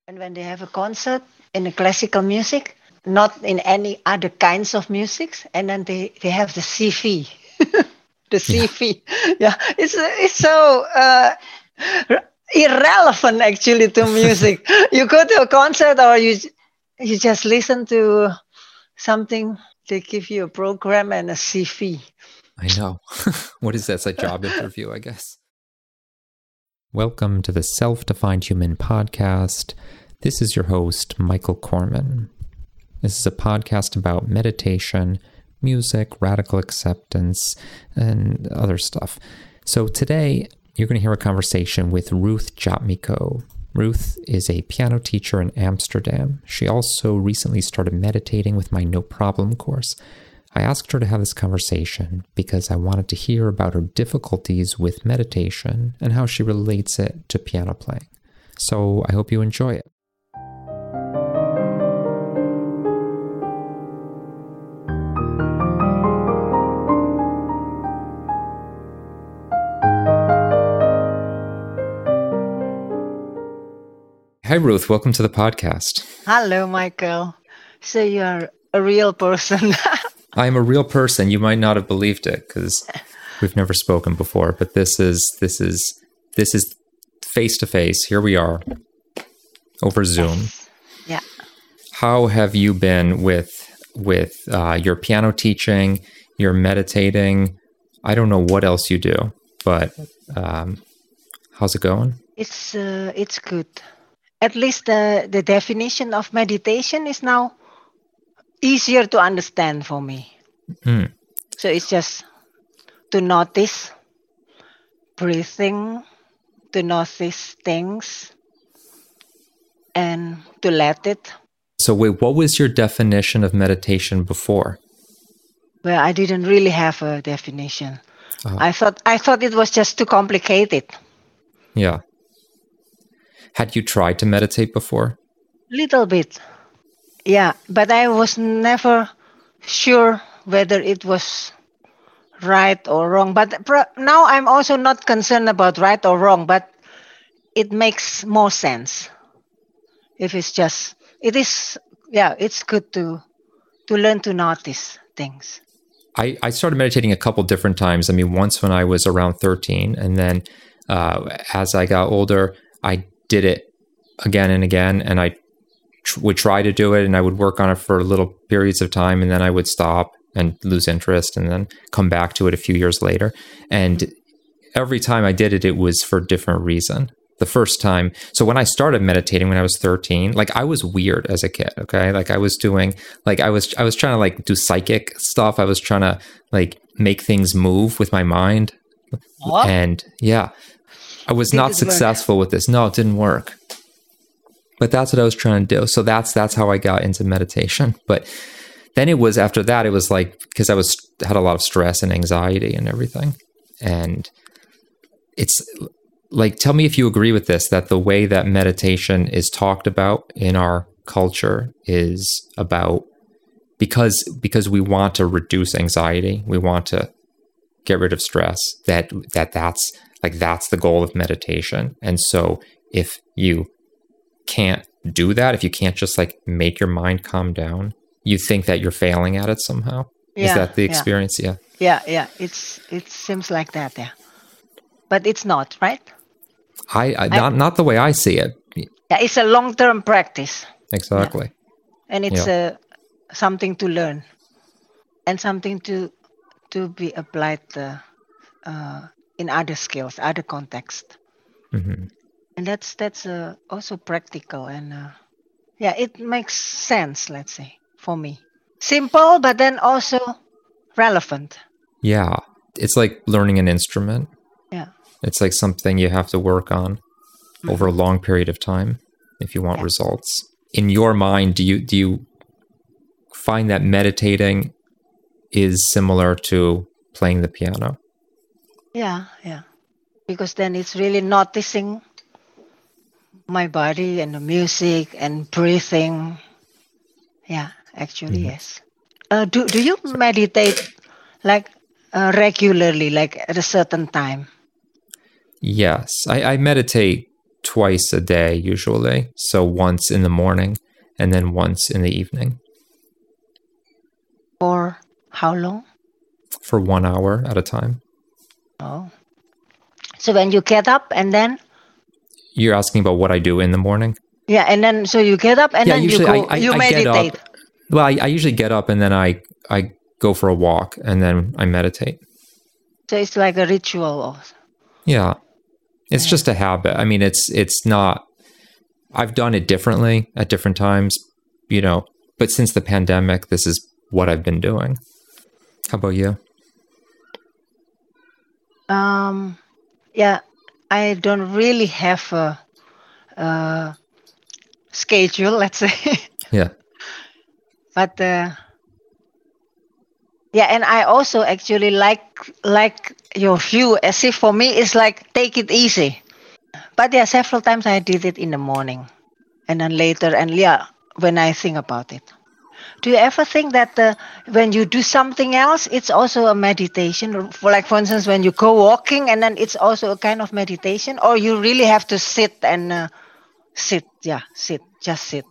And when they have a concert in the classical music, not in any other kinds of music, and then they have the CV, the Yeah. CV. Yeah, it's so irrelevant actually to music. You go to a concert or you just listen to something. They give you a program and a CV. I know. What is that? It's a job interview, I guess. Welcome to the Self-Defined Human podcast. This is your host, Michael Corman. This is a podcast about meditation, music, radical acceptance, and other stuff. So today, you're going to hear a conversation with Ruth Jatmiko. Ruth is a piano teacher in Amsterdam. She also recently started meditating with my No Problem course. I asked her to have this conversation because I wanted to hear about her difficulties with meditation and how she relates it to piano playing. So I hope you enjoy it. Hi, Ruth. Welcome to the podcast. Hello, Michael. So you are a real person. I am a real person. You might not have believed it because we've never spoken before, but this is face to face. Here we are over Zoom. Yeah. How have you been with your piano teaching, your meditating? I don't know what else you do, but how's it going? It's good. At least the definition of meditation is now easier to understand for me. Mm. So it's just to notice breathing, to notice things, and to let it. So wait, what was your definition of meditation before? Well, I didn't really have a definition. Uh-huh. I thought it was just too complicated. Yeah. Had you tried to meditate before? Little bit. Yeah, but I was never sure whether it was right or wrong. But now I'm also not concerned about right or wrong, but it makes more sense. If it's just, it's good to learn to notice things. I started meditating a couple different times. I mean, once when I was around 13, and then as I got older, I did it again and again, and I would try to do it, and I would work on it for little periods of time, and then I would stop and lose interest, and then come back to it a few years later. And every time I did it, it was for a different reason. The first time, so when I started meditating when I was 13, like I was weird as a kid, okay? Like I was doing, like I was trying to like do psychic stuff. I was trying to like make things move with my mind. What? And yeah, I was not successful with this. No, it didn't work. But that's what I was trying to do. So that's how I got into meditation. But then it was after that, it was like, because I had a lot of stress and anxiety and everything. And it's like, tell me if you agree with this, that the way that meditation is talked about in our culture is about, because we want to reduce anxiety, we want to get rid of stress, that's the goal of meditation. And so if you can't do that, if you can't just like make your mind calm down, you think that you're failing at it somehow. Yeah, is that the experience? Yeah. Yeah. It seems like that. Yeah, but it's not, right? Not the way I see it. Yeah, it's a long-term practice. Exactly. Yeah. And it's something to learn, and something to be applied in other skills, other context. Mm-hmm. And that's also practical, and it makes sense, let's say, for me. Simple, but then also relevant. Yeah, it's like learning an instrument. Yeah, it's like something you have to work on over a long period of time if you want results. In your mind, do you find that meditating is similar to playing the piano? Yeah, because then it's really noticing my body and the music and breathing. Yeah, actually, yes. Do you meditate like regularly, like at a certain time? Yes, I meditate twice a day usually. So once in the morning and then once in the evening. For how long? For 1 hour at a time. Oh. So when you get up and then? You're asking about what I do in the morning? Yeah, and then so you get up and then usually you go, you meditate. Get up. Well, I usually get up and then I go for a walk and then I meditate. So it's like a ritual also. Yeah. It's just a habit. I mean, it's not, I've done it differently at different times, but since the pandemic, this is what I've been doing. How about you? Yeah, I don't really have a schedule, let's say. Yeah. But yeah, and I also actually like your view, as if for me it's like take it easy. But yeah, several times I did it in the morning and then later, and yeah, when I think about it. Do you ever think that when you do something else, it's also a meditation? For instance, when you go walking and then it's also a kind of meditation, or you really have to sit and sit? Yeah, just sit.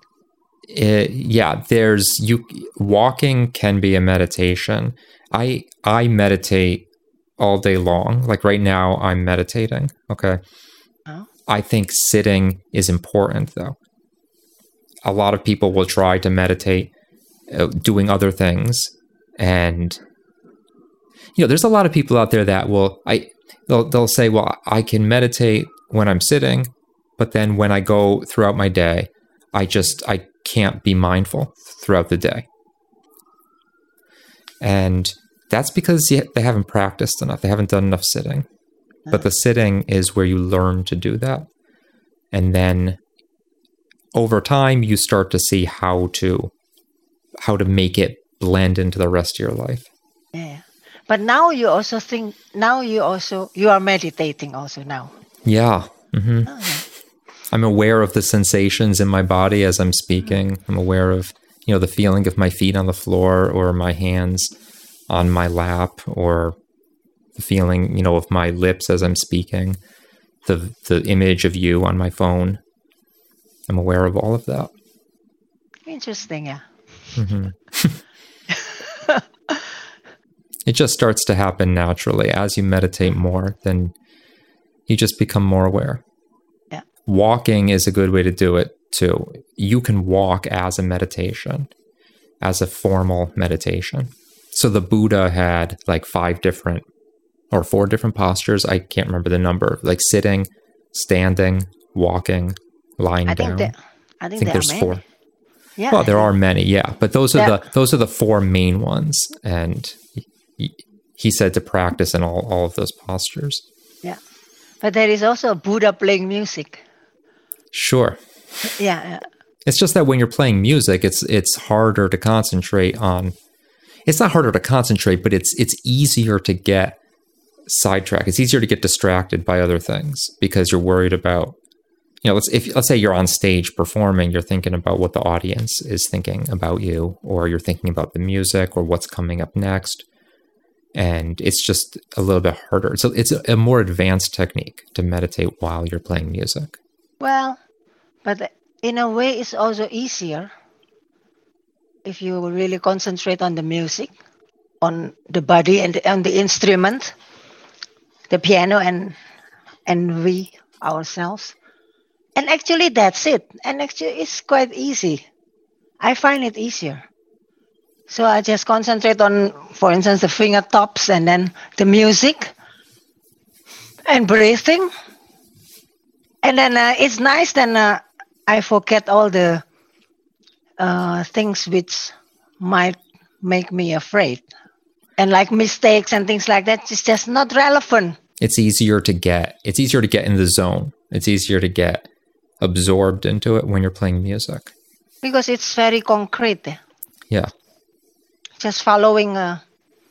Walking can be a meditation. I meditate all day long. Like right now, I'm meditating. Okay. Oh. I think sitting is important, though. A lot of people will try to meditate doing other things, and there's a lot of people out there that they'll say, well, I can meditate when I'm sitting, but then when I go throughout my day, I can't be mindful throughout the day. And that's because they haven't practiced enough. They haven't done enough sitting. But the sitting is where you learn to do that. And then over time, you start to see how to make it blend into the rest of your life. Yeah. But now you also think, you are meditating also now. Yeah. Mm-hmm. Oh, yeah. I'm aware of the sensations in my body as I'm speaking. I'm aware of, the feeling of my feet on the floor or my hands on my lap, or the feeling, of my lips as I'm speaking, the image of you on my phone. I'm aware of all of that. Interesting, yeah. Mm-hmm. It just starts to happen naturally. As you meditate more, then you just become more aware. Yeah. Walking is a good way to do it too. You can walk as a meditation, as a formal meditation. So the Buddha had like 4 different postures. I can't remember the number, like sitting, standing, walking, lying down. I think there's many. 4. Yeah, well, there are many, yeah, but those are the 4 main ones, and he said to practice in all of those postures. Yeah, but there is also a Buddha playing music. Sure. Yeah. It's just that when you're playing music, it's harder to concentrate on. It's not harder to concentrate, but it's easier to get sidetracked. It's easier to get distracted by other things because you're worried about. Let's say you're on stage performing, you're thinking about what the audience is thinking about you, or you're thinking about the music or what's coming up next. And it's just a little bit harder. So it's a more advanced technique to meditate while you're playing music. Well, but in a way, it's also easier if you really concentrate on the music, on the body and on the instrument, the piano and we ourselves. And actually, that's it. And actually, it's quite easy. I find it easier. So I just concentrate on, for instance, the fingertips and then the music and breathing. And then it's nice. Then I forget all the things which might make me afraid. And like mistakes and things like that, it's just not relevant. It's easier to get in the zone. It's easier to get absorbed into it when you're playing music. Because it's very concrete. Yeah. Just following the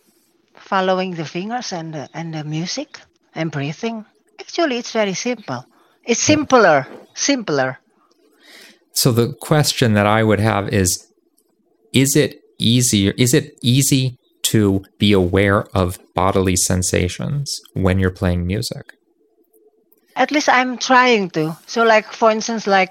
fingers and the music and breathing. Actually, it's very simple. It's simpler. So the question that I would have is it easy to be aware of bodily sensations when you're playing music? At least I'm trying to. So, like for instance, like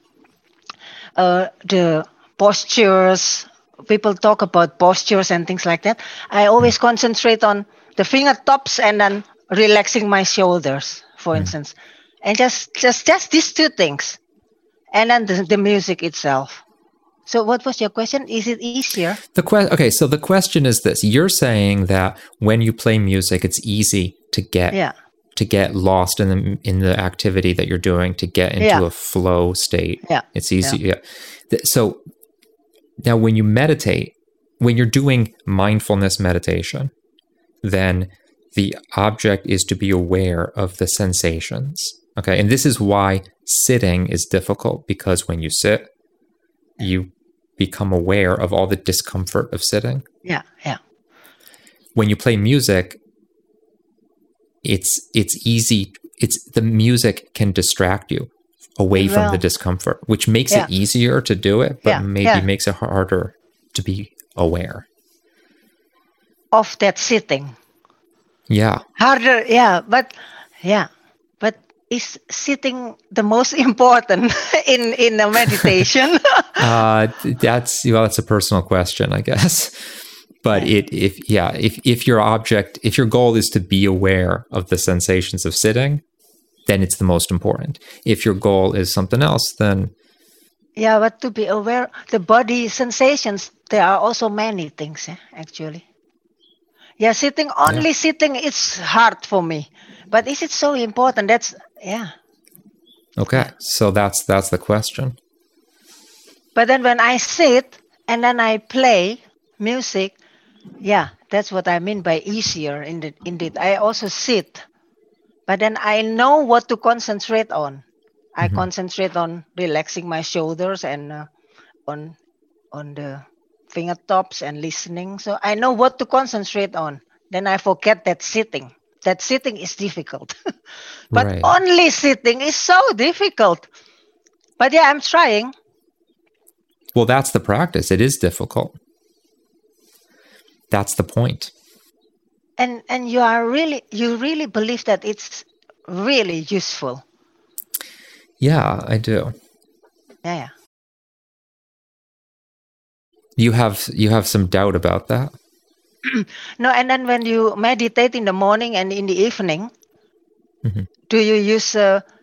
the postures. People talk about postures and things like that. I always concentrate on the fingertips and then relaxing my shoulders, for instance, and just these two things, and then the music itself. So, what was your question? Is it easier? Okay, so the question is this: you're saying that when you play music, it's easy to get lost in the activity that you're doing, to get into a flow state. Yeah, it's easy. Yeah. So now, when you meditate, when you're doing mindfulness meditation, then the object is to be aware of the sensations. Okay, and this is why sitting is difficult, because when you sit, you become aware of all the discomfort of sitting. Yeah. When you play music, it's easy. The music can distract you away from the discomfort, which makes it easier to do it, but maybe makes it harder to be aware of that sitting. Yeah. Harder, but is sitting the most important in a meditation? That's a personal question, I guess. But if your goal is to be aware of the sensations of sitting, then it's the most important. If your goal is something else, then but to be aware the body sensations, there are also many things actually. Sitting is hard for me. But is it so important? Okay, so that's the question. But then when I sit and then I play music, that's what I mean by easier. Indeed, I also sit, but then I know what to concentrate on. I concentrate on relaxing my shoulders and on the fingertips and listening. So I know what to concentrate on. Then I forget that sitting. That sitting is difficult. But only sitting is so difficult. But I'm trying. Well, that's the practice. It is difficult. That's the point. And you really believe that it's really useful. Yeah, I do. Yeah. You have some doubt about that? No, and then when you meditate in the morning and in the evening, do you use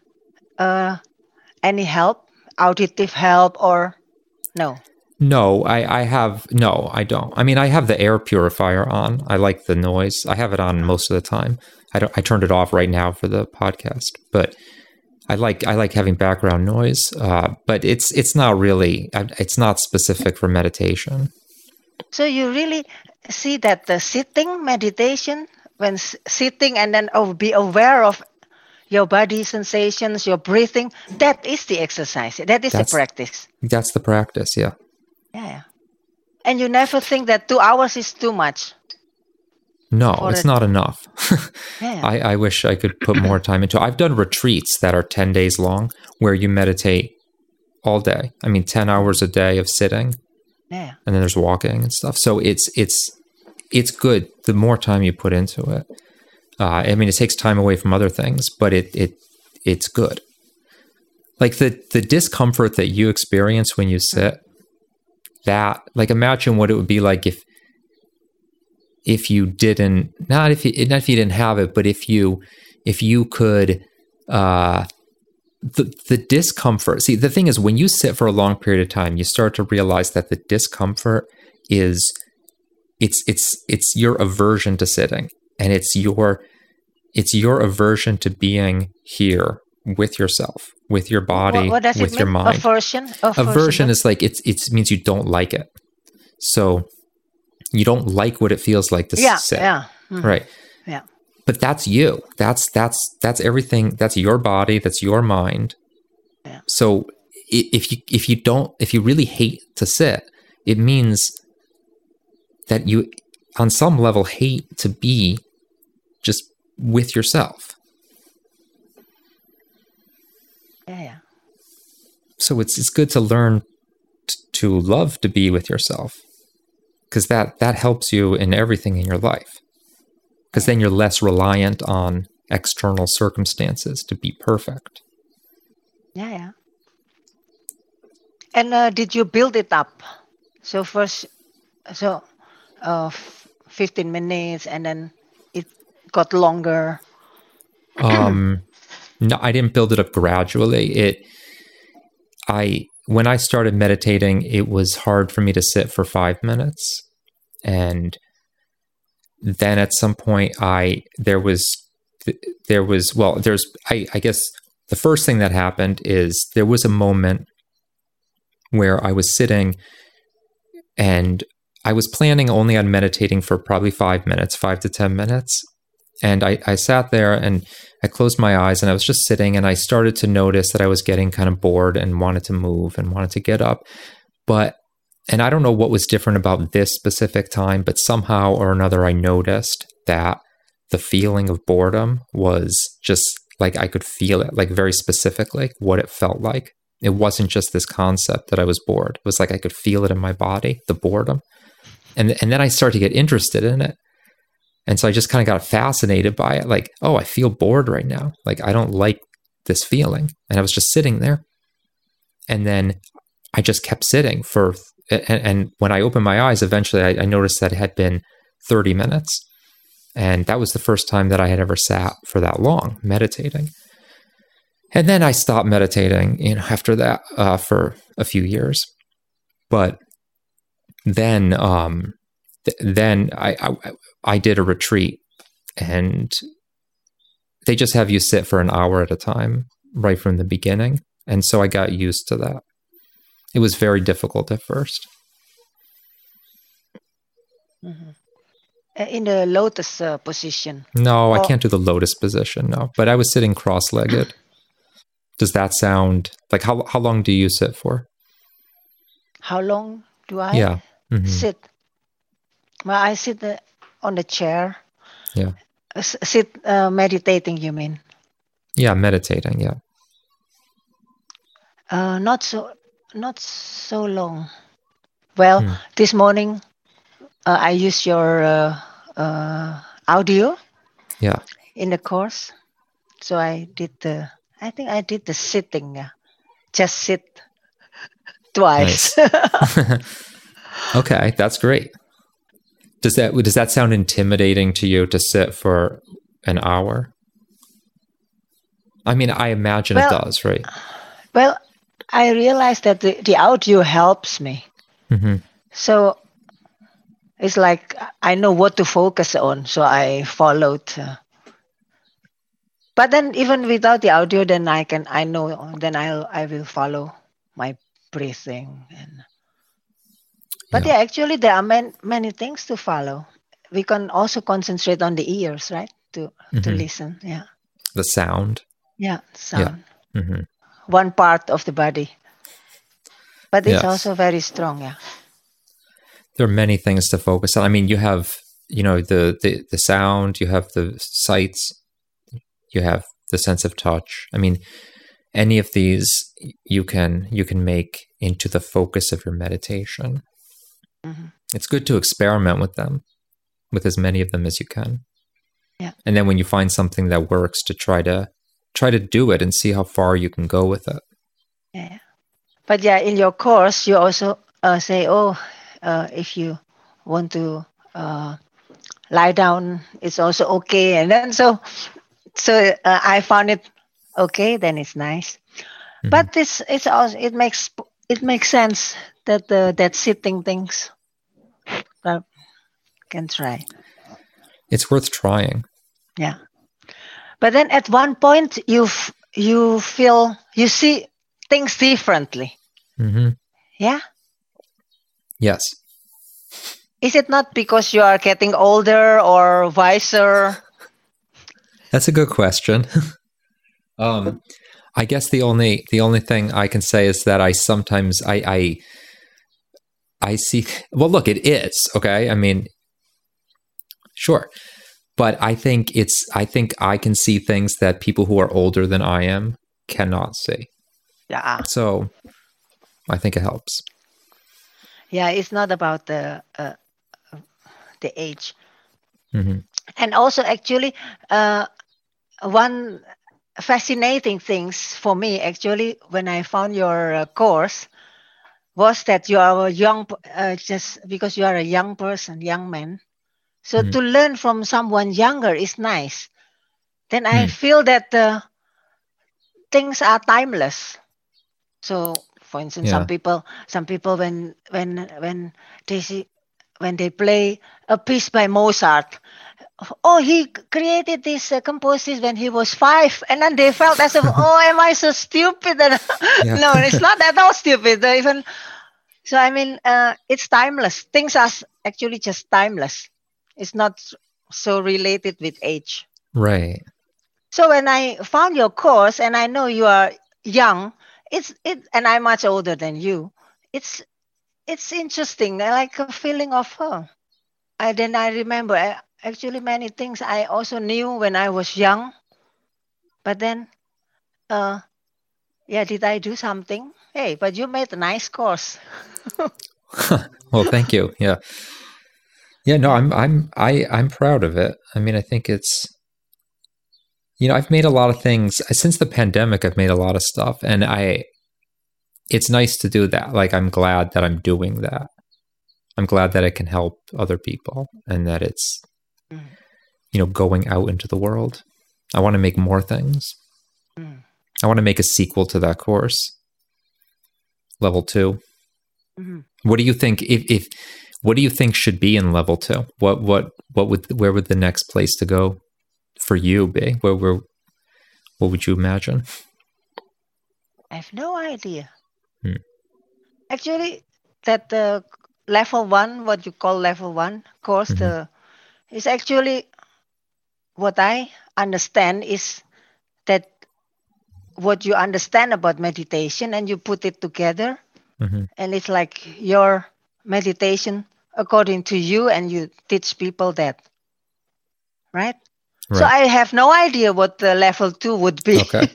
any help, auditive help, or no? No, I don't. I mean, I have the air purifier on. I like the noise. I have it on most of the time. I turned it off right now for the podcast, but I like having background noise. But it's not specific for meditation. So you really see that the sitting meditation, when sitting and then be aware of your body sensations, your breathing, that is the exercise. That's the practice. That's the practice, yeah. Yeah. And you never think that 2 hours is too much? No, it's not enough. I wish I could put more time into it. I've done retreats that are 10 days long where you meditate all day. I mean, 10 hours a day of sitting. Yeah. And then there's walking and stuff. So it's good the more time you put into it. I mean, it takes time away from other things, but it's good. Like the discomfort that you experience when you sit, that, like, imagine what it would be like if you didn't, not if you didn't have it, but if you could, the discomfort. See, the thing is, when you sit for a long period of time, you start to realize that the discomfort is, it's your aversion to sitting, and it's your aversion to being here with yourself, with your body, what does with it mean? your mind. Aversion is like it means you don't like it. So you don't like what it feels like to sit. Yeah. Mm-hmm. Right. Yeah. But that's you. That's everything. That's your body. That's your mind. Yeah. So if you really hate to sit, it means that you, on some level, hate to be just with yourself. Yeah. So it's good to learn to love to be with yourself, because that helps you in everything in your life. Because then you're less reliant on external circumstances to be perfect. Yeah. And did you build it up? So first, 15 minutes, and then it got longer. No, I didn't build it up gradually. When I started meditating, it was hard for me to sit for 5 minutes. And then at some point I guess the first thing that happened is there was a moment where I was sitting and I was planning only on meditating for probably 5 minutes, 5 to 10 minutes. And I sat there and I closed my eyes and I was just sitting and I started to notice that I was getting kind of bored and wanted to move and wanted to get up. And I don't know what was different about this specific time, but somehow or another I noticed that the feeling of boredom was just like I could feel it, like very specifically what it felt like. It wasn't just this concept that I was bored. It was like I could feel it in my body, the boredom. And then I started to get interested in it. And so I just kind of got fascinated by it. Like, oh, I feel bored right now. Like, I don't like this feeling. And I was just sitting there. And then I just kept sitting and when I opened my eyes, eventually I noticed that it had been 30 minutes. And that was the first time that I had ever sat for that long meditating. And then I stopped meditating, after that for a few years. But then I did a retreat, and they just have you sit for an hour at a time right from the beginning. And so I got used to that. It was very difficult at first. Mm-hmm. In the lotus position? No, I can't do the lotus position, no. But I was sitting cross-legged. Does that sound like how long do you sit for? How long do I sit? Well, I sit on the chair. Yeah. Sit meditating, you mean? Yeah, meditating, yeah. Not so long. Well, this morning I used your audio in the course. So I think I did the sitting. Just sit twice. Nice. Okay, that's great. Does that sound intimidating to you to sit for an hour? I mean, I imagine it does, right? Well, I realized that the audio helps me. Mm-hmm. So it's like I know what to focus on, so I followed. But then even without the audio, then I will follow my breathing. But actually there are many things to follow. We can also concentrate on the ears, right? To listen. Yeah. The sound. Yeah, sound. Yeah. Mm-hmm. One part of the body. But it's also very strong, yeah. There are many things to focus on. I mean, you have, the sound, you have the sights, you have the sense of touch. I mean, any of these you can make into the focus of your meditation. Mm-hmm. It's good to experiment with them, with as many of them as you can. Yeah. And then when you find something that works, to try to do it and see how far you can go with it. Yeah. But in your course, you also say, if you want to lie down, it's also okay. And then so I found it okay. Then it's nice. Mm-hmm. But it's also it makes sense that that sitting things. Can try. It's worth trying. Yeah. But then at one point you see things differently. Mm-hmm. Yeah? Yes. Is it not because you are getting older or wiser? That's a good question. I guess the only thing I can say is that I sometimes I see, well, look, it is, okay? I mean, sure. But I think I can see things that people who are older than I am cannot see. Yeah. So I think it helps. Yeah, it's not about the age. Mm-hmm. And also, actually, one fascinating things for me actually when I found your course was that you are a young, just because you are a young person, young man. So to learn from someone younger is nice. Then I feel that things are timeless. So, for instance, some people when they play a piece by Mozart, oh, he created this composition when he was 5, and then they felt as if, oh, am I so stupid? And no, it's not at all stupid. Even so, I mean, it's timeless. Things are actually just timeless. It's not so related with age. Right. So when I found your course, and I know you are young, and I'm much older than you. It's interesting. I like a feeling of her. Then I remember actually many things I also knew when I was young. But then, did I do something? Hey, but you made a nice course. Well, thank you. Yeah. No, I'm proud of it. I mean, I think it's, I've made a lot of things since the pandemic. I've made a lot of stuff, and it's nice to do that. Like, I'm glad that I'm doing that. I'm glad that it can help other people, and that it's, going out into the world. I want to make more things. I want to make a sequel to that course, level 2. What do you think? What do you think should be in level 2? Where would the next place to go for you be? What would you imagine? I have no idea. Actually, that the level 1, what you call level 1 course, is actually what I understand is that what you understand about meditation and you put it together, and it's like your meditation according to you, and you teach people that, right? So I have no idea what the level 2 would be. Okay.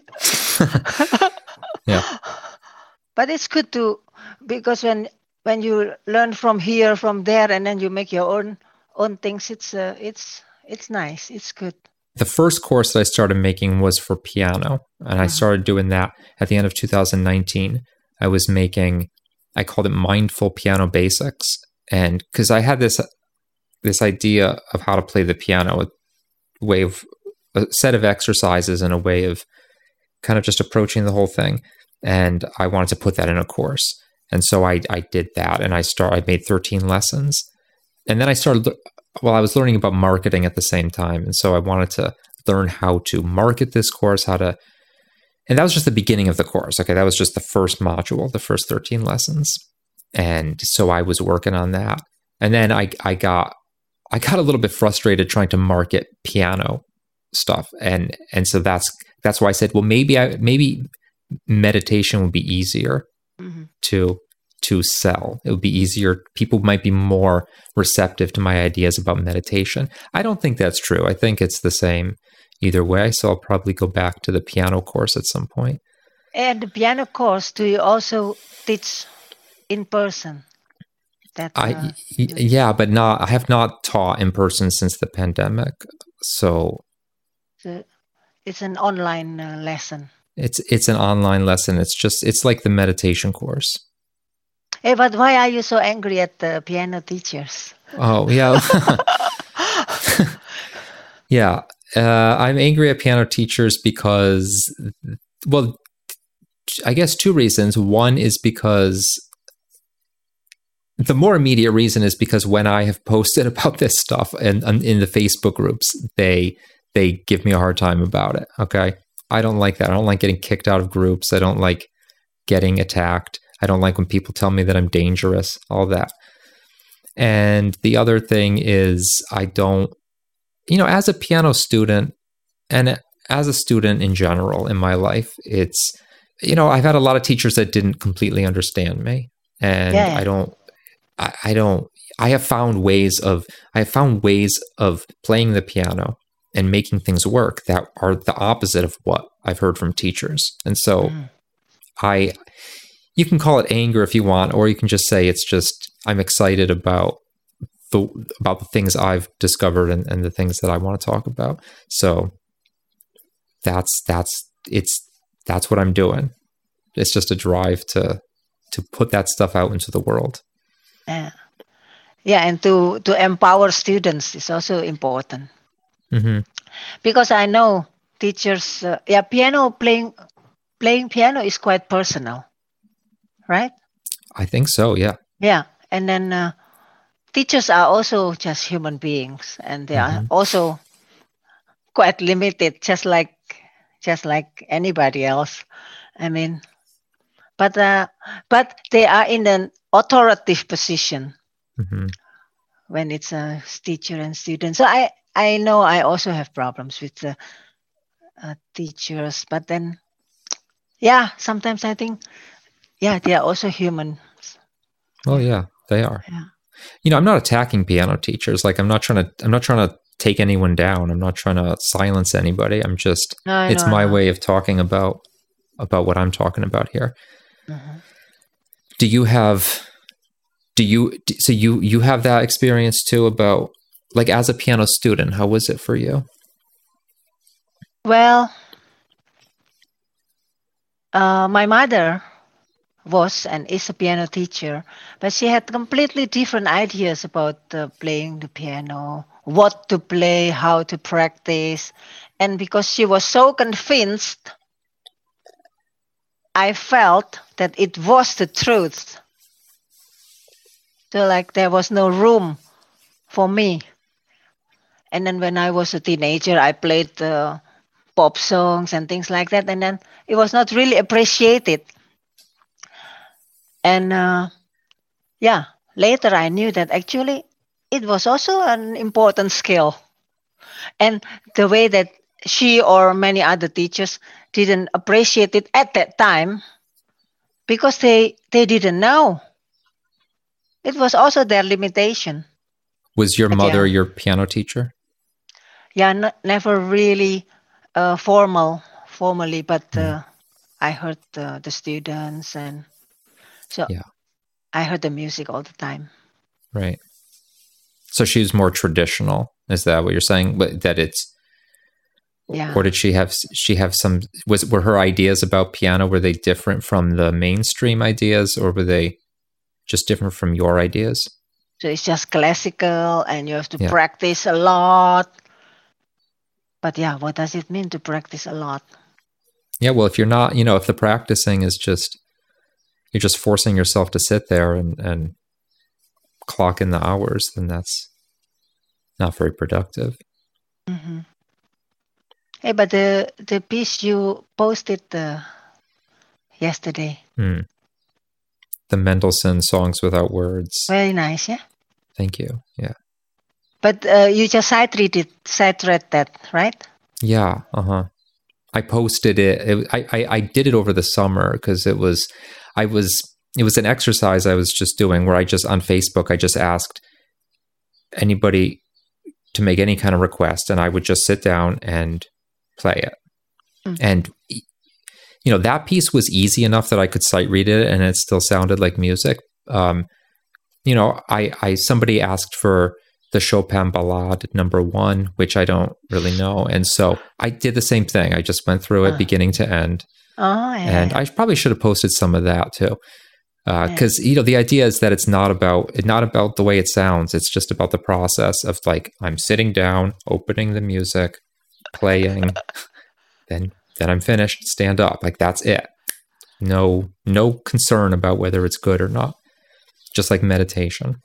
Yeah. But it's good because when you learn from here, from there, and then you make your own things, it's nice. It's good. The first course that I started making was for piano, and I started doing that at the end of 2019. I was making, I called it Mindful Piano Basics, and because I had this idea of how to play the piano, a set of exercises and a way of kind of just approaching the whole thing, and I wanted to put that in a course. And so I did that, and I made 13 lessons, and then I was learning about marketing at the same time, and so I wanted to learn how to market this course, and that was just the beginning of the course. Okay, that was just the first module, the first 13 lessons, and so I was working on that, and then I got a little bit frustrated trying to market piano stuff, and so that's why I said, well, maybe meditation would be easier to sell. It would be easier. People might be more receptive to my ideas about meditation. I don't think that's true. I think it's the same either way. So I'll probably go back to the piano course at some point. And the piano course, do you also teach in person? But I have not taught in person since the pandemic. So it's an online lesson. It's an online lesson. It's like the meditation course. Hey, but why are you so angry at the piano teachers? Oh, yeah. Yeah. I'm angry at piano teachers because, well, I guess 2 reasons. One is because the more immediate reason is because when I have posted about this stuff and in the Facebook groups, they give me a hard time about it. Okay. I don't like that. I don't like getting kicked out of groups. I don't like getting attacked. I don't like when people tell me that I'm dangerous, all that. And the other thing is I don't, as a piano student and as a student in general in my life, it's, I've had a lot of teachers that didn't completely understand me. And I have found ways of playing the piano and making things work that are the opposite of what I've heard from teachers. And so you can call it anger if you want, or you can just say it's just, I'm excited about the things I've discovered and the things that I want to talk about. So that's what I'm doing. It's just a drive to put that stuff out into the world. Yeah, and to empower students is also important. Mm-hmm. Because I know teachers, piano playing piano is quite personal, right? I think so, yeah. Yeah, and then teachers are also just human beings, and they are also quite limited, just like anybody else. I mean, but they are in an authoritative position when it's a teacher and student. So I know I also have problems with the teachers, but then sometimes I think they are also human. Oh yeah, they are. Yeah. I'm not attacking piano teachers. Like I'm not trying to take anyone down. I'm not trying to silence anybody. I'm just it's my way of talking about what I'm talking about here. Do you have you have that experience too about, like, as a piano student, how was it for you? Well, my mother was and is a piano teacher, but she had completely different ideas about playing the piano, what to play, how to practice. And because she was so convinced, I felt that it was the truth. So like there was no room for me. And then when I was a teenager, I played pop songs and things like that. And then it was not really appreciated. And later I knew that actually it was also an important skill. And the way that she or many other teachers didn't appreciate it at that time, because they didn't know. It was also their limitation. Was your mother your piano teacher? Yeah, never really formally, but I heard the students, and so I heard the music all the time. Right. So she was more traditional. Is that what you're saying? But that it's, or did she have some? Were her ideas about piano, were they different from the mainstream ideas, or were they just different from your ideas? So it's just classical, and you have to practice a lot. But what does it mean to practice a lot? Yeah, well, if you're not, if the practicing is just, you're just forcing yourself to sit there and clock in the hours, then that's not very productive. Mm-hmm. Hey, but the piece you posted yesterday. The Mendelssohn Songs Without Words. Very nice, yeah? Thank you, yeah. But you just sight-read that, right? Yeah, I posted it. I did it over the summer because it was an exercise I was just doing where I just, on Facebook, I just asked anybody to make any kind of request, and I would just sit down and play it. And that piece was easy enough that I could sight read it and it still sounded like music. Somebody asked for the Chopin Ballade number 1, which I don't really know. And so I did the same thing. I just went through it beginning to end. And I probably should have posted some of that too. Because, the idea is that it's not about the way it sounds. It's just about the process of, like, I'm sitting down, opening the music, playing, then I'm finished, stand up. Like, that's it. No concern about whether it's good or not. Just like meditation.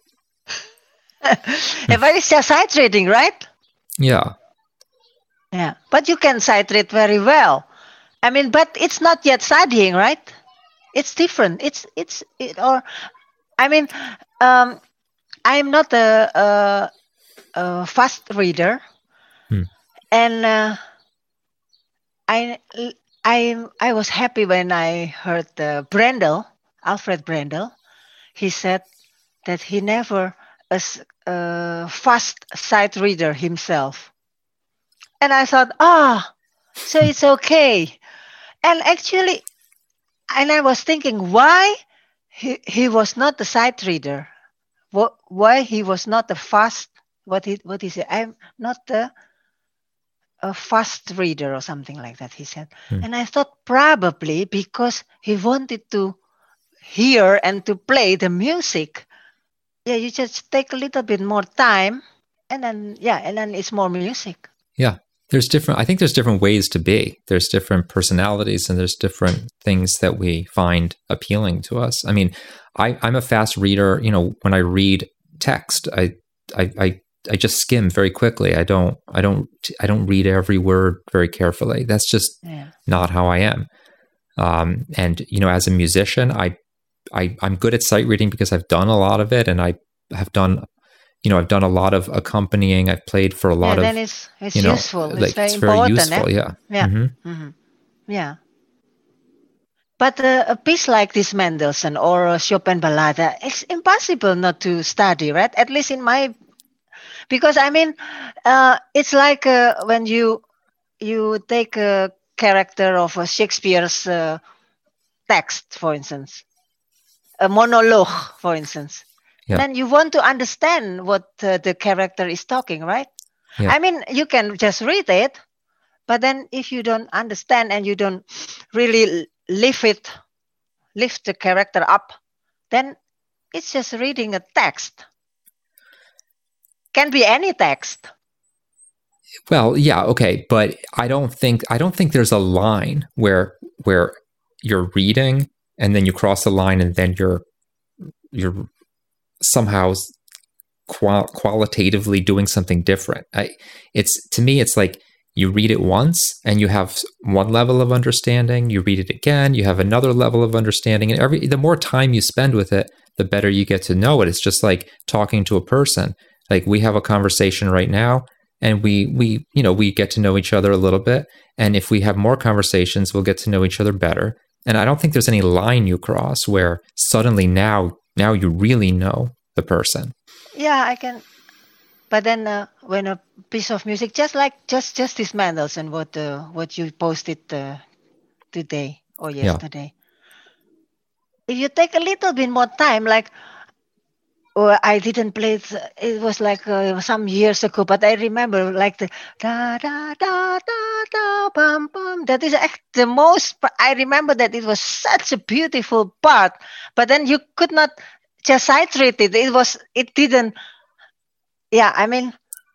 But it's just sight reading, right? Yeah. Yeah, but you can sight read very well. I mean, but it's not yet studying, right? It's different. I'm not a fast reader, and I was happy when I heard Alfred Brendel. He said that he never is a fast sight reader himself. And I thought, so it's okay. And actually, and I was thinking why he was not a sight reader. Why he was not a fast, what is it? I'm not the a fast reader or something like that, he said. And I thought probably because he wanted to hear and to play the music. Yeah, you just take a little bit more time and then it's more music. Yeah. I think there's different ways to be. There's different personalities and there's different things that we find appealing to us. I mean, I'm a fast reader. You know, when I read text, I just skim very quickly. I don't read every word very carefully. That's just not how I am. And you know, as a musician, I'm good at sight reading because I've done a lot of it, and I have done. You know, I've done a lot of accompanying. I've played for a lot of. Then it's useful. It's very very important. useful. Yeah. Yeah. Mm-hmm. Yeah. But a piece like this Mendelssohn or Chopin Ballade, it's impossible not to study, right? At least in my, because I mean, it's like when you take a character of a Shakespeare's text, for instance, a monologue, for instance. Yeah. Then you want to understand what the character is talking, right? Yeah. I mean, you can just read it, but then if you don't understand and you don't really lift the character up, then it's just reading a text. Can be any text. Well, yeah, okay, but I don't think there's a line where you're reading and then you cross the line and then you're somehow qualitatively doing something different. To me, it's like you read it once and you have one level of understanding. You read it again, you have another level of understanding, and the more time you spend with it, the better you get to know it. It's just like talking to a person. Like we have a conversation right now, and we get to know each other a little bit. And if we have more conversations, we'll get to know each other better. And I don't think there's any line you cross where suddenly now you really know the person. Yeah, I can. But then when a piece of music, just this Mendelssohn, what you posted today or yesterday, if you take a little bit more time, like, I didn't play it was like some years ago, but I remember like the da da da da da bum bum. That is the most. I remember that it was such a beautiful part, but then you could not just sight read it. It didn't. Yeah, I mean,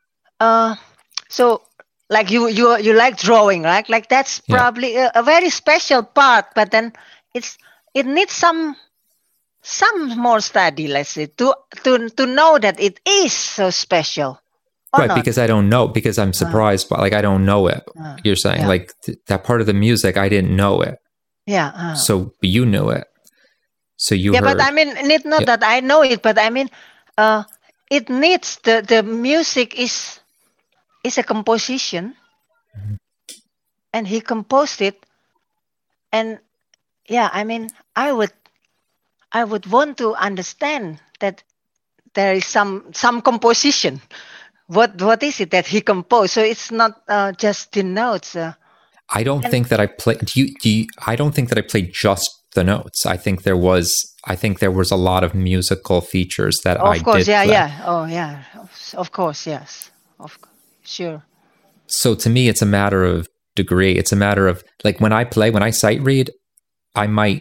so like you like drawing, right? Like that's probably a very special part, but then it needs some more study, let's say, to know that it is so special. Right, not? Because I don't know, because I'm surprised, but like I don't know it. You're saying like that part of the music, I didn't know it. Yeah. So you knew it. So you heard. But I mean, it's not that I know it, but I mean, it needs the music is a composition, and he composed it, and I mean, I would want to understand that there is some composition. What is it that he composed? So it's not just the notes. I don't think that I played. I don't think that I played just the notes. I think there was a lot of musical features that I did. Of course, of course, yes, sure. So to me, it's a matter of degree. It's a matter of like when I sight read, I might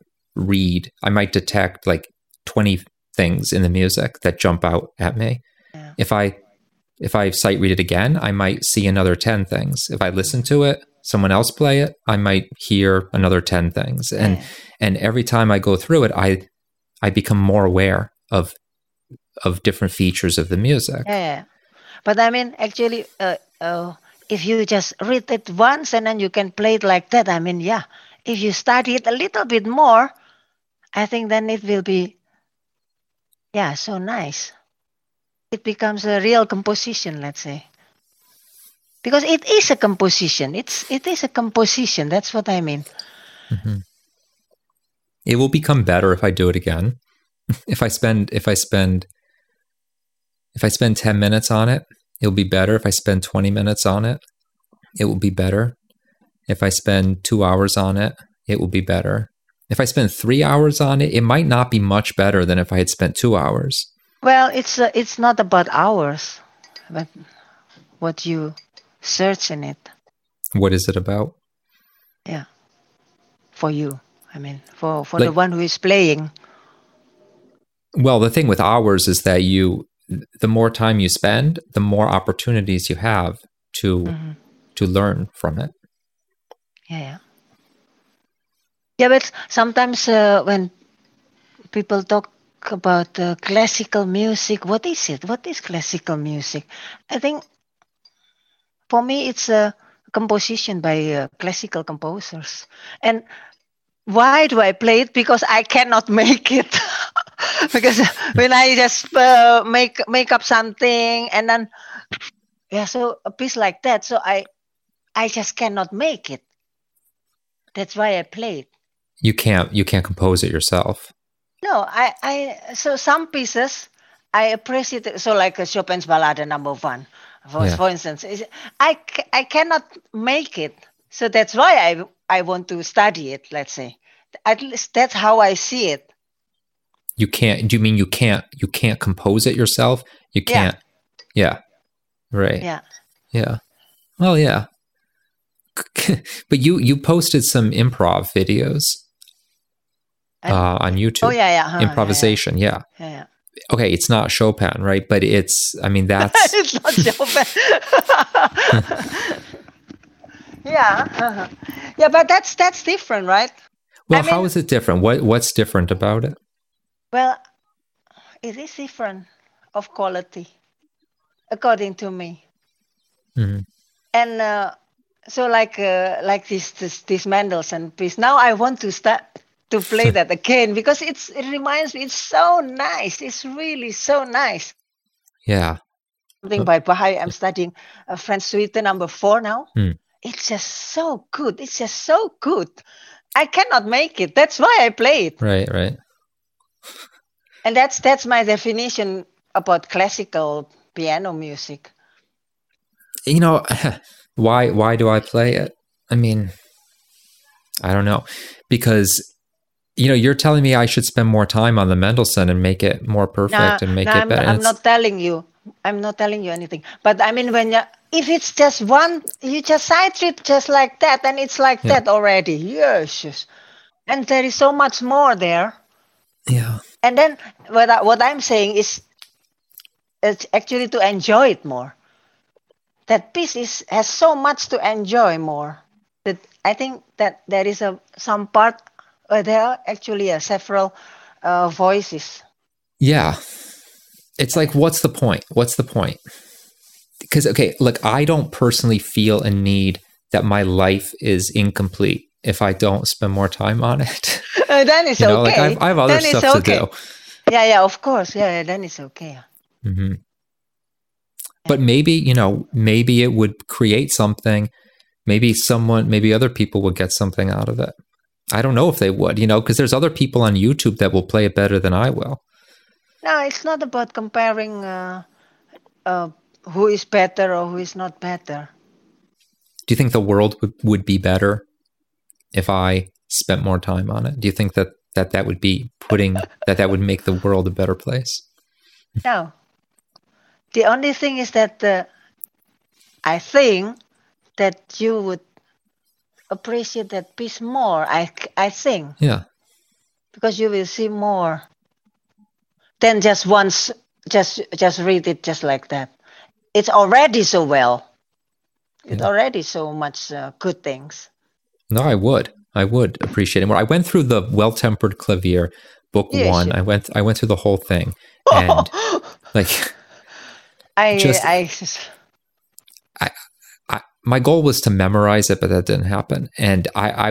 detect like 20 things in the music that jump out at me. Yeah. If I sight read it again, I might see another 10 things. If I listen to it, someone else play it, I might hear another 10 things. And every time I go through it, I become more aware of different features of the music. Yeah. But I mean, actually, if you just read it once and then you can play it like that, I mean, if you study it a little bit more, I think then it will be, so nice. It becomes a real composition, let's say. Because it is a composition. It is a composition. That's what I mean. Mm-hmm. It will become better if I do it again. If I spend 10 minutes on it, it'll be better. If I spend 20 minutes on it, it will be better. If I spend 2 hours on it, it will be better. If I spend 3 hours on it, it might not be much better than if I had spent 2 hours. Well, it's not about hours, but what you search in it. What is it about? Yeah. For you. I mean, for the one who is playing. Well, the thing with hours is that the more time you spend, the more opportunities you have to learn from it. Yeah. Yeah, but sometimes when people talk about classical music, what is it? What is classical music? I think for me it's a composition by classical composers. And why do I play it? Because I cannot make it. Because when I just make up something and then so a piece like that, so I just cannot make it. That's why I play it. You can't compose it yourself. No, so some pieces I appreciate it. So like Chopin's Ballade No. 1, for instance, I cannot make it. So that's why I want to study it. Let's say, at least that's how I see it. You can't. Do you mean you can't compose it yourself? You can't. Yeah. Right. Yeah. Well, yeah. But you posted some improv videos on YouTube. Oh yeah. Improvisation. Yeah. Okay, it's not Chopin, right? But it's. I mean, that's. It's not Chopin. Yeah. Yeah, but that's different, right? Well, how is it different? What's different about it? Well, it is different of quality, according to me. Mm-hmm. And so, like this Mendelssohn piece. Now I want to start to play that again because it reminds me. It's so nice. It's really so nice. Yeah. Something by Bach. I'm studying French Suite No. 4 now. It's just so good. It's just so good. I cannot make it. That's why I play it. Right. And that's my definition about classical piano music. You know, why do I play it? I mean, I don't know. Because, you're telling me I should spend more time on the Mendelssohn and make it more perfect and make it better. I'm not telling you. I'm not telling you anything. But I mean, if it's just one, you just sight it just like that, and it's like that already. Yes. And there is so much more there. Yeah. And then what I'm saying is it's actually to enjoy it more. That piece has so much to enjoy more. That I think that there is some part where there are actually several voices. Yeah. It's like, what's the point? What's the point? Because, okay, look, I don't personally feel a need that my life is incomplete if I don't spend more time on it. Then it's okay. Like I have other stuff to do. Yeah, of course. Yeah, then it's okay. Mm-hmm. But maybe, maybe it would create something. Maybe other people would get something out of it. I don't know if they would, because there's other people on YouTube that will play it better than I will. No, it's not about comparing who is better or who is not better. Do you think the world would be better if I spent more time on it? Do you think that would be that would make the world a better place? No. The only thing is that I think that you would appreciate that piece more. I think. Yeah. Because you will see more than just once. Just read it just like that. It's already so well. It's already so much good things. No, I would appreciate it more. I went through the Well-Tempered Clavier book 1. I went through the whole thing, and like. My goal was to memorize it, but that didn't happen. And I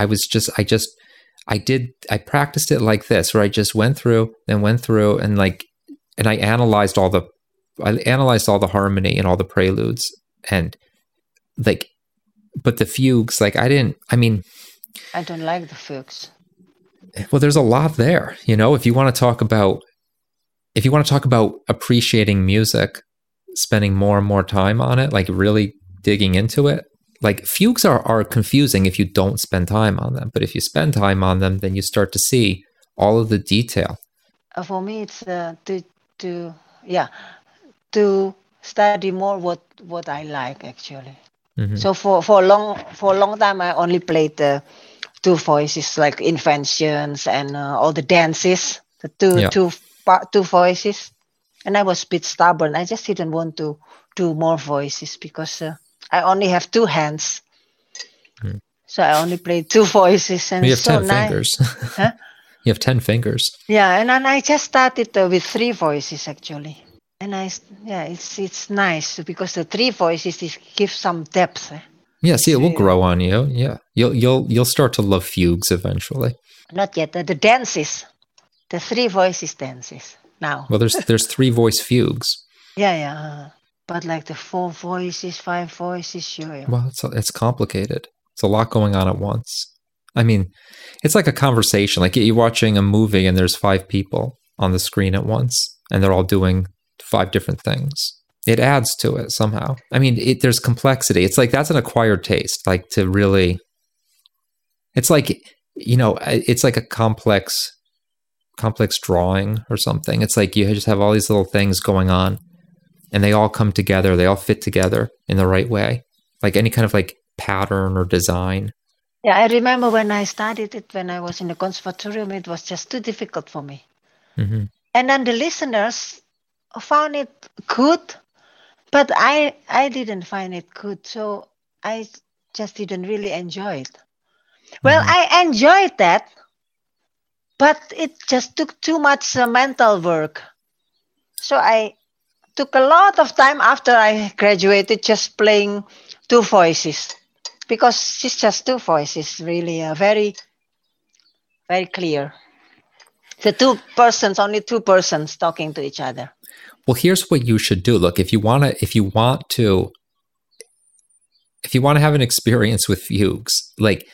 practiced it like this, where I just went through and I analyzed all the harmony and all the preludes and but the fugues, I don't like the fugues. Well, there's a lot there, if you want to talk about appreciating music, spending more and more time on it, really digging into it. Fugues are confusing if you don't spend time on them, but if you spend time on them, then you start to see all of the detail. For me, it's to study more what I like, actually. Mm-hmm. So for a long time, I only played the two voices, like inventions and all the dances, the two voices. And I was a bit stubborn. I just didn't want to do more voices because I only have two hands. Mm. So I only played two voices, and You it's have so 10 nice. fingers. Huh? You have 10 fingers. Yeah, and then I just started with three voices actually. And it's nice because the three voices give some depth. Yeah, see, it will grow on you. Yeah, you'll start to love fugues eventually. Not yet. The dances, the three voices dances now. Well, there's three voice fugues. Yeah. But like the 4 voices, 5 voices, sure. Well, it's complicated. It's a lot going on at once. I mean, it's like a conversation. Like you're watching a movie and there's 5 people on the screen at once, and they're all doing 5 different things. It adds to it somehow. I mean, there's complexity. It's like that's an acquired taste. Like to really, it's like, you know, it's like a complex drawing or something. It's like you just have all these little things going on, and they all come together. They all fit together in the right way, like any kind of like pattern or design. Yeah, I remember when I studied it when I was in the conservatorium, it was just too difficult for me. Mm-hmm. And then the listeners found it good, but I didn't find it good. So I just didn't really enjoy it. Well, I enjoyed that, but it just took too much mental work. So I took a lot of time after I graduated just playing 2 voices, because it's just 2 voices, really very, very clear. The 2 persons, only 2 persons talking to each other. Well, here's what you should do. Look, if you want to have an experience with fugues, like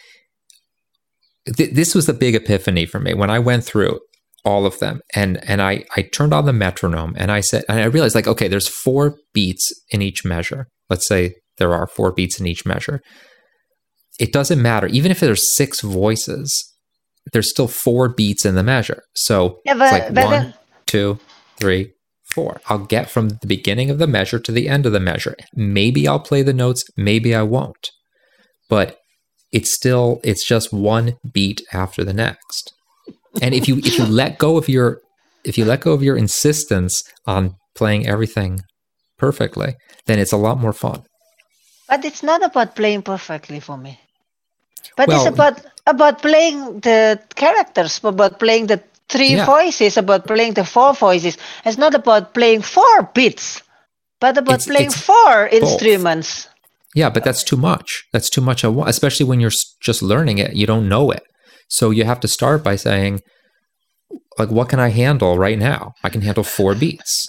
this was the big epiphany for me when I went through all of them, and I turned on the metronome, and I realized, like, okay, there's 4 beats in each measure. Let's say there are 4 beats in each measure. It doesn't matter. Even if there's 6 voices, there's still 4 beats in the measure. So it's like 1, 2, 3, 4. I'll get from the beginning of the measure to the end of the measure. Maybe I'll play the notes, maybe I won't. But it's just 1 beat after the next. And if you let go of your insistence on playing everything perfectly, then it's a lot more fun. But it's not about playing perfectly for me. But it's about playing the characters, about playing the 3 voices, about playing the 4 voices. It's not about playing 4 beats, but about playing 4 instruments. Both. Yeah, but that's too much. That's too much at once, especially when you're just learning it. You don't know it. So you have to start by saying, like, what can I handle right now? I can handle 4 beats.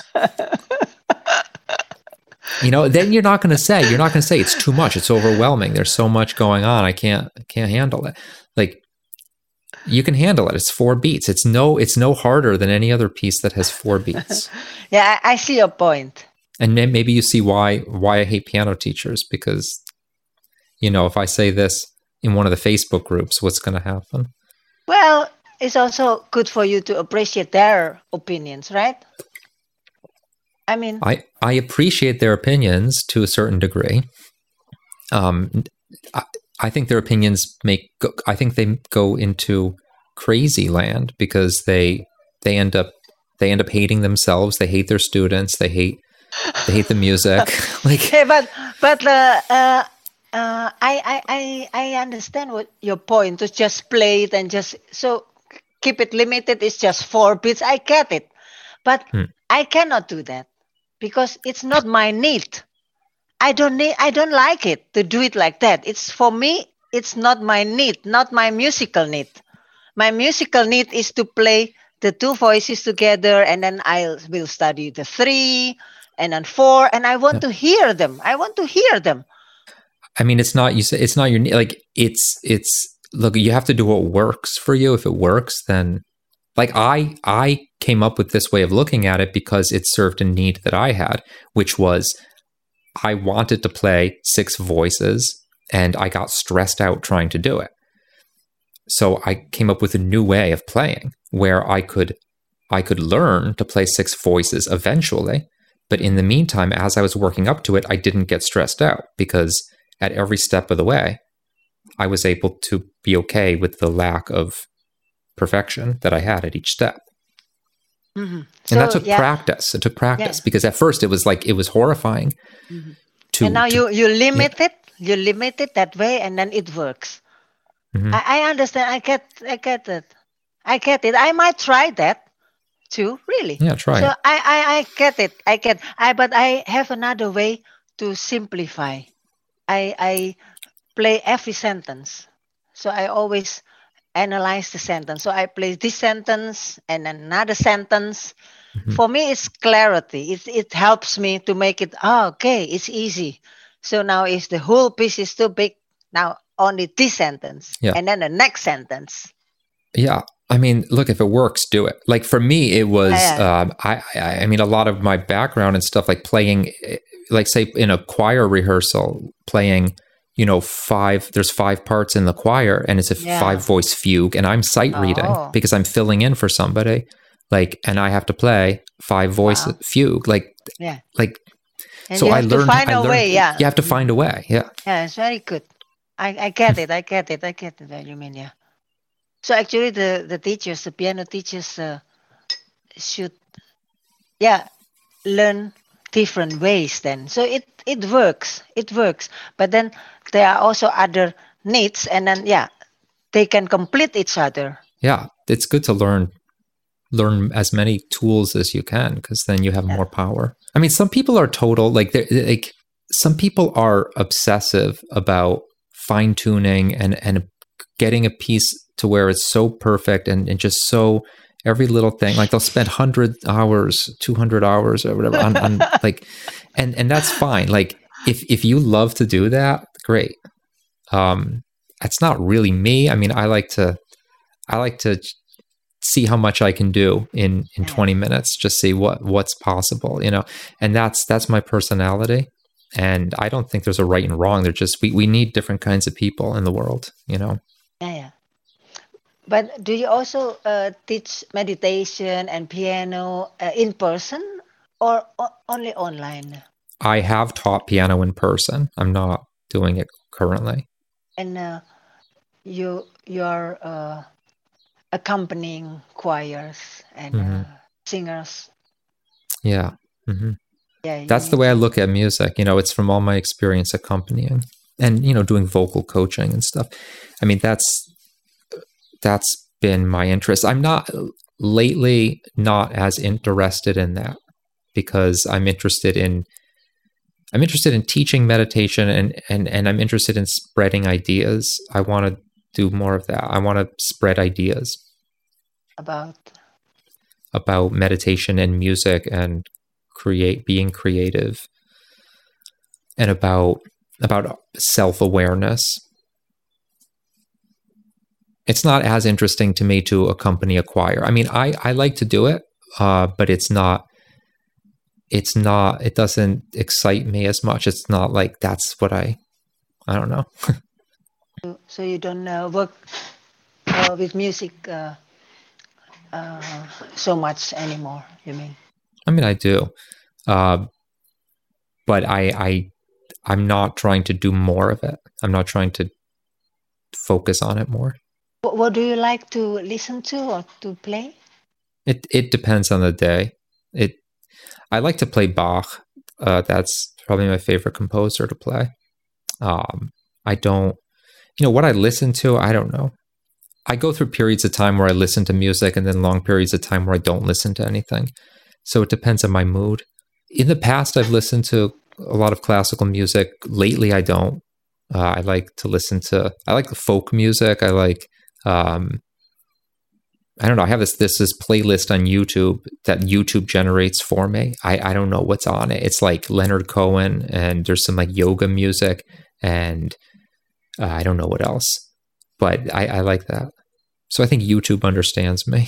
You know, then you're not going to say it's too much. It's overwhelming. There's so much going on. I can't handle it. Like, you can handle it. It's 4 beats. It's no harder than any other piece that has 4 beats. Yeah, I see your point. And then maybe you see why I hate piano teachers, because, you know, if I say this in one of the Facebook groups, what's going to happen? Well, it's also good for you to appreciate their opinions, right? I mean, I appreciate their opinions to a certain degree. I think their opinions I think they go into crazy land because they end up hating themselves. They hate their students. They hate the music. Like, hey, but I understand what your point, to just play it and just so keep it limited. It's just 4 beats. I get it, but I cannot do that because it's not my need. I don't like it to do it like that. It's for me. It's not my need, not my musical need. My musical need is to play the 2 voices together, and then I will study the 3 and then 4, and I want to hear them. I mean, it's not your need. Like, it's look, you have to do what works for you. If it works, then, like, I came up with this way of looking at it because it served a need that I had, which was I wanted to play 6 voices, and I got stressed out trying to do it. So I came up with a new way of playing where I could learn to play 6 voices eventually. But in the meantime, as I was working up to it, I didn't get stressed out because at every step of the way, I was able to be okay with the lack of perfection that I had at each step. Mm-hmm. And that took practice. It took practice because at first it was horrifying. Mm-hmm. And now you limit it. You limit it that way, and then it works. Mm-hmm. I understand. I get it. I get it. I might try that too. Really. Yeah, try it. I get it. But I have another way to simplify. I play every sentence. So I always analyze the sentence. So I play this sentence and another sentence. Mm-hmm. For me, it's clarity. It helps me to make it, okay, it's easy. So now if the whole piece is too big, now only this sentence. Yeah. And then the next sentence. Yeah. I mean, look, if it works, do it. Like for me, it was, I mean, a lot of my background and stuff, like playing, like say in a choir rehearsal, playing, there's 5 parts in the choir and it's a 5-voice fugue, and I'm sight reading because I'm filling in for somebody, and I have to play 5-voice fugue, and so I learned. To find a way, You have to find a way, Yeah, it's very good. I get it. I get it what you mean, yeah. So actually, the teachers, the piano teachers, should, learn different ways then. So it works. But then there are also other needs, and then they can complete each other. Yeah, it's good to learn as many tools as you can, because then you have more power. I mean, some people are total, some people are obsessive about fine tuning and getting a piece to where it's so perfect and just so every little thing, they'll spend 100 hours, 200 hours or whatever on and that's fine. If you love to do that, great. That's not really me. I mean, I like to see how much I can do in 20 minutes, just see what's possible, and that's my personality. And I don't think there's a right and wrong. They're just, we need different kinds of people in the world, Yeah. But do you also teach meditation and piano in person or only online? I have taught piano in person. I'm not doing it currently. And you're accompanying choirs and singers. Yeah. Mm-hmm. Yeah. That's the way I look at music. It's from all my experience accompanying and, doing vocal coaching and stuff. I mean, that's been my interest. I'm not as interested in that, because I'm interested in teaching meditation and I'm interested in spreading ideas. I want to do more of that. I want to spread ideas about meditation and music and being creative, and about self-awareness. It's not as interesting to me to accompany a choir. I mean, I like to do it, but it doesn't excite me as much. It's not like that's what I don't know. So you don't work with music so much anymore, you mean? I mean, I do. But I'm not trying to do more of it. I'm not trying to focus on it more. What do you like to listen to or to play? It depends on the day. I like to play Bach. That's probably my favorite composer to play. I don't, what I listen to, I don't know. I go through periods of time where I listen to music and then long periods of time where I don't listen to anything. So it depends on my mood. In the past, I've listened to a lot of classical music. Lately, I don't. I like the folk music. I like, I don't know. I have this playlist on YouTube that YouTube generates for me. I don't know what's on it. It's like Leonard Cohen, and there's some yoga music, and I don't know what else. But I like that. So I think YouTube understands me.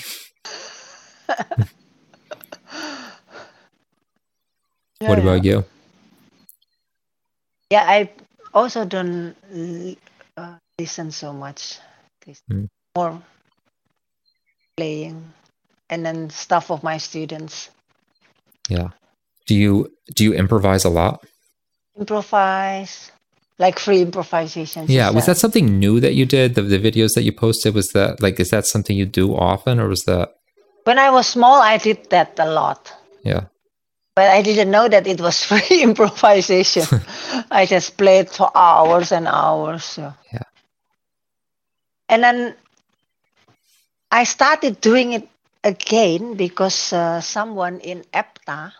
What about you? Yeah, I also don't listen so much. More playing, and then stuff of my students. Yeah. Do you improvise a lot? Improvise, like free improvisation. Yeah, was that something new that you did? The videos that you posted, was that like, is that something you do often, or was that? When I was small, I did that a lot. Yeah. But I didn't know that it was free improvisation. I just played for hours and hours. So. Yeah. And then I started doing it again because someone in EPTA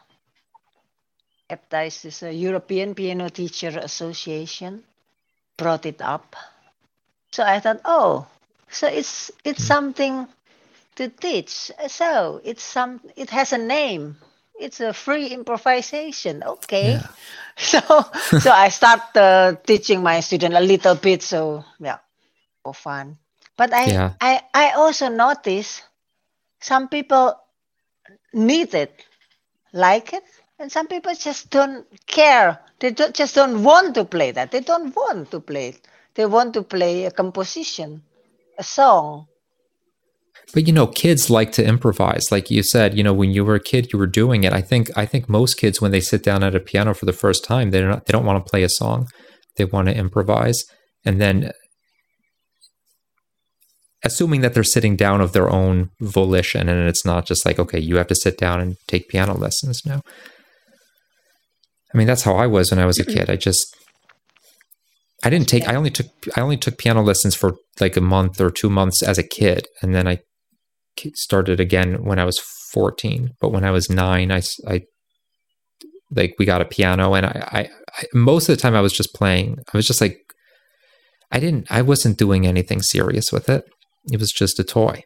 is this European Piano Teacher Association, brought it up. So I thought, oh, so it's something to teach. So it has a name. It's a free improvisation. Okay. Yeah. So I start teaching my student a little bit. So yeah, for fun. But I also notice some people need it, like it, and some people just don't care. They just don't want to play that. They don't want to play it. They want to play a composition, a song. But kids like to improvise. Like you said, when you were a kid, you were doing it. I think most kids, when they sit down at a piano for the first time, they don't want to play a song. They want to improvise. And then, assuming that they're sitting down of their own volition, and it's not just like, okay, you have to sit down and take piano lessons now. I mean, that's how I was when I was a kid. I only took piano lessons for like a month or 2 months as a kid, and then I started again when I was 14. But when I was 9, we got a piano, and I most of the time I was just playing. I was just like, I wasn't doing anything serious with it. It was just a toy.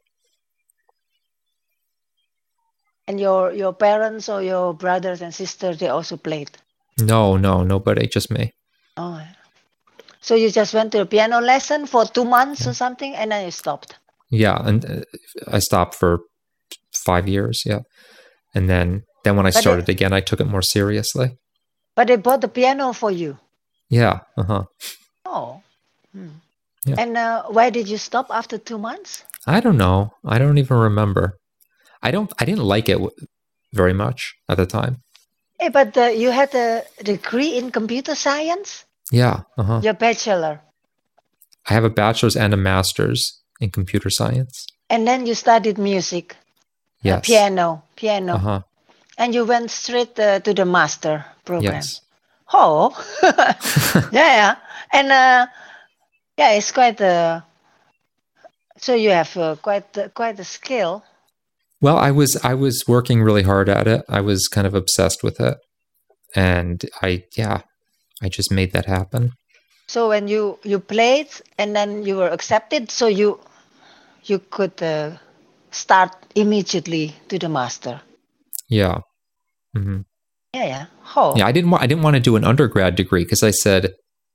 And your parents or your brothers and sisters, they also played? No, nobody, just me. Oh, so you just went to a piano lesson for 2 months or something, and then you stopped? Yeah, and I stopped for 5 years, yeah. And then when I started again, I took it more seriously. But they bought the piano for you? Yeah, uh-huh. Oh. Yeah. And why did you stop after 2 months? I don't know. I don't even remember. I didn't like it very much at the time. Hey, but you had a degree in computer science? Yeah. Uh-huh. Your bachelor? I have a bachelor's and a master's in computer science. And then you studied music? Yes. Piano. Uh-huh. And you went straight to the master program? Yes. Oh. Yeah. And it's quite so you have quite a skill. Well, I was working really hard at it. I was kind of obsessed with it, and I just made that happen. So when you played and then you were accepted, so you could start immediately to the master. Yeah. Mm-hmm. Yeah. Oh. Yeah, I didn't want to do an undergrad degree because I said,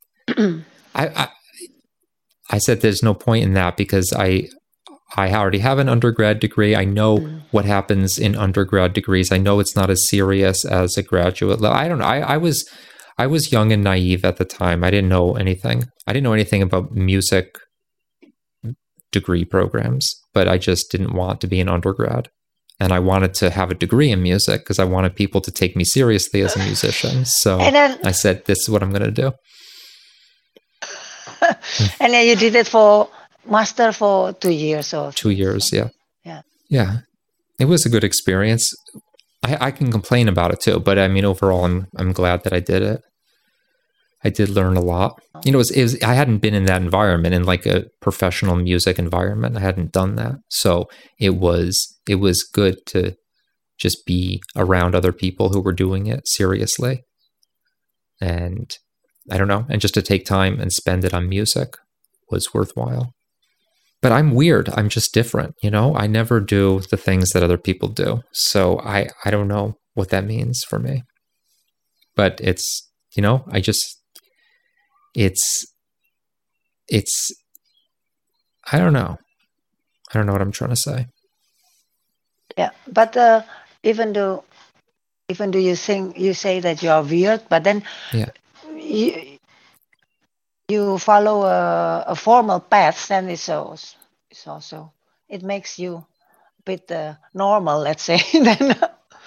I said there's no point in that because I already have an undergrad degree. I know what happens in undergrad degrees. I know it's not as serious as a graduate level. I don't know. I was young and naive at the time. I didn't know anything. I didn't know anything about music degree programs, but I just didn't want to be an undergrad. And I wanted to have a degree in music because I wanted people to take me seriously as a musician. So I said, this is what I'm going to do. And then you did it for master for 2 years or 2 years, yeah. Yeah. It was a good experience. I can complain about it too, but I mean, overall, I'm glad that I did it. I did learn a lot. It was I hadn't been in that environment, in like a professional music environment. I hadn't done that, so it was good to just be around other people who were doing it seriously, and I don't know, and just to take time and spend it on music was worthwhile. But I'm weird. I'm just different, I never do the things that other people do. So I don't know what that means for me. But it's, I don't know. I don't know what I'm trying to say. Yeah, but even though you say that you are weird, but then you follow a formal path, then it's also it makes you a bit normal, let's say. Then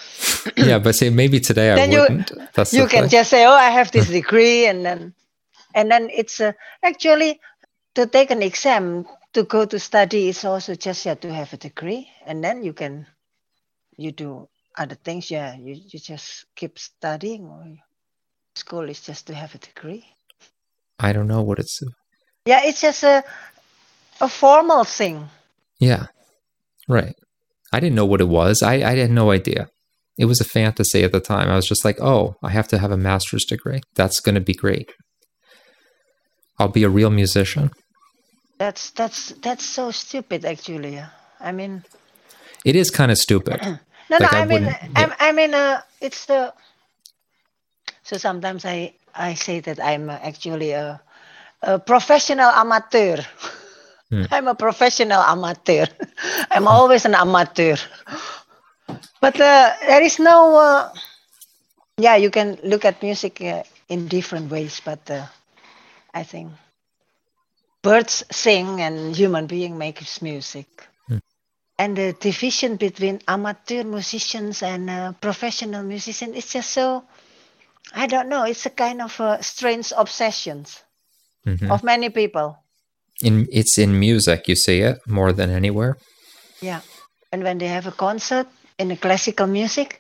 yeah, but say maybe today I wouldn't. You can just say, "Oh, I have this degree," and then And then it's actually to take an exam, to go to study, it's also just to have a degree, and then you do other things. Yeah, you just keep studying, or school is just to have a degree. I don't know what it's. Yeah, it's just a formal thing. Yeah, right. I didn't know what it was. I had no idea. It was a fantasy at the time. I was just like, oh, I have to have a master's degree. That's going to be great. I'll be a real musician. That's so stupid, actually. I mean, it is kind of stupid. No, I mean, it's the. So sometimes I say that I'm actually a professional amateur. I'm a professional amateur. I'm always an amateur. But there is no. Yeah, you can look at music in different ways, but I think birds sing and human being makes music. And the division between amateur musicians and professional musicians is just so, I don't know, it's a kind of strange obsession of many people. It's in music, you see it more than anywhere. Yeah. And when they have a concert in the classical music,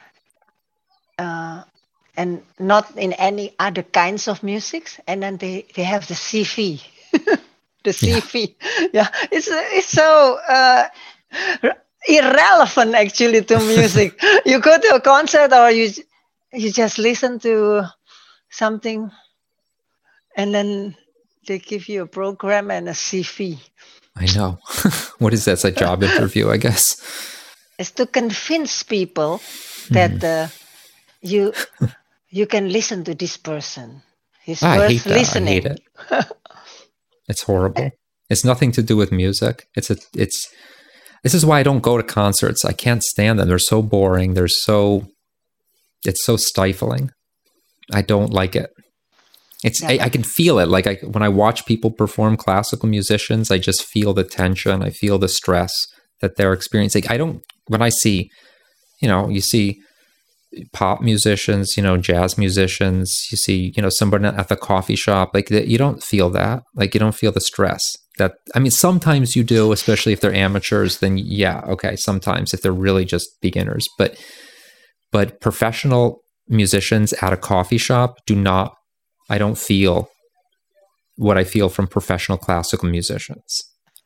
and not in any other kinds of music, and then they have the CV. The CV. Yeah. It's so irrelevant actually to music. You go to a concert or you just listen to something, and then they give you a program and a CV. I know. What is that? It's a job interview, I guess. It's to convince people that you can listen to this person. He's worth listening. I hate it. It's horrible. It's nothing to do with music. This is why I don't go to concerts. I can't stand them. They're so boring. It's so stifling. I don't like it. I can feel it. Like when I watch people perform, classical musicians, I just feel the tension. I feel the stress that they're experiencing. When I see, you see pop musicians, jazz musicians, you see, somebody at the coffee shop, like you don't feel that. Like you don't feel the stress. Sometimes you do, especially if they're amateurs, then yeah, okay, sometimes if they're really just beginners. But professional musicians at a coffee shop I don't feel what I feel from professional classical musicians.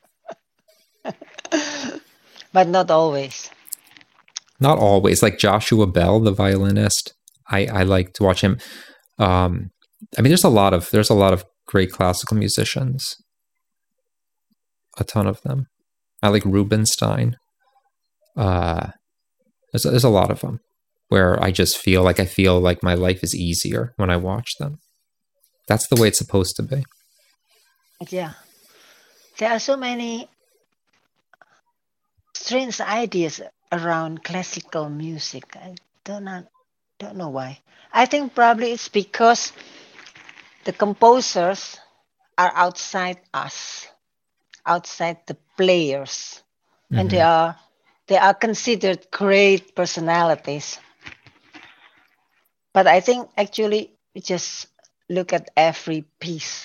But not always. Not always. Like Joshua Bell, the violinist, I like to watch him. There's a lot of great classical musicians. A ton of them. I like Rubinstein. There's a lot of them where I just feel like my life is easier when I watch them. That's the way it's supposed to be. Yeah. There are so many strange ideas around classical music. I don't know why. I think probably it's because the composers are outside us, outside the players, and they are considered great personalities. But I think actually we just look at every piece.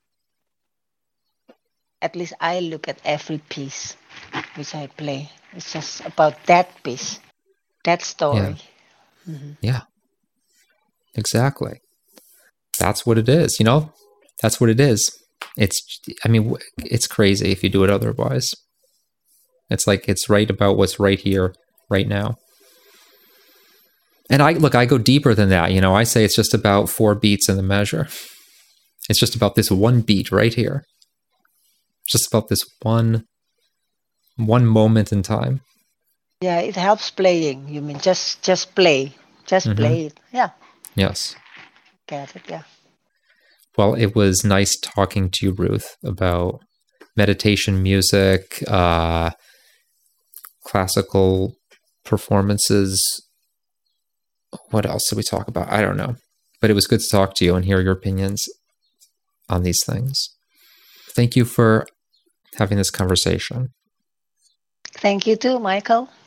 At least I look at every piece which I play. It's just about that piece, that story. Yeah. Yeah. Exactly. That's what it is, That's what it is. It's crazy if you do it otherwise. It's like it's right about what's right here, right now. And I go deeper than that. I say it's just about 4 beats in the measure. It's just about this one beat right here. It's just about this one moment in time. Yeah, it helps playing. You mean just play. Just play it. Yeah. Yes. Get it, yeah. Well, it was nice talking to you, Ruth, about meditation music, classical performances. What else did we talk about? I don't know. But it was good to talk to you and hear your opinions on these things. Thank you for having this conversation. Thank you too, Michael.